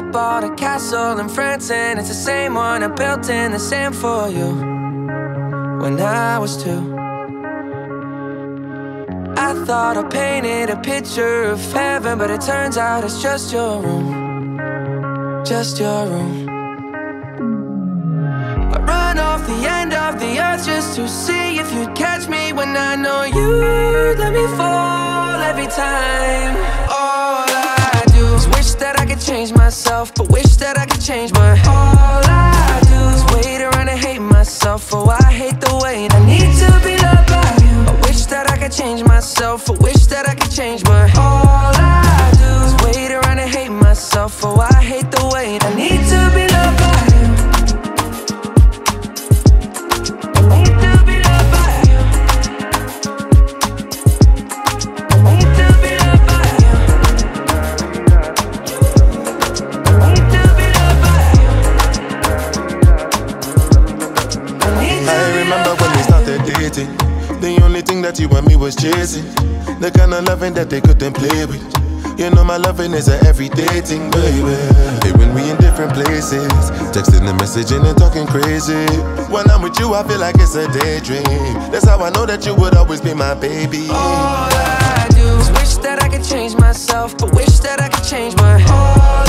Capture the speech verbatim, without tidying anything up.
bought a castle in France, and it's the same one I built in the sand for you when I was two. I thought I painted a picture of heaven, but it turns out it's just your room, just your room. I run off the end of the earth just to see if you'd catch me, when I know you'd let me fall every time. All I do is wish that I could change myself, but wish that I could change my. All I do is wait around and hate myself. Oh, I hate the way I need to be loved by you. I wish that I could change myself, I wish that I could change my. All I do is wait around and hate myself. Oh, I hate the way I need to be loved by you. I need to be loved by you. I need to be loved by you. I need to be loved by you. I need to I remember when we started dating. The only thing that you and me was chasing, the kind of loving that they couldn't play with. You know my loving is an everyday thing, baby. Hey, when we in different places, texting and messaging and talking crazy. When I'm with you, I feel like it's a daydream. That's how I know that you would always be my baby. All I do is wish that I could change myself, but wish that I could change my. All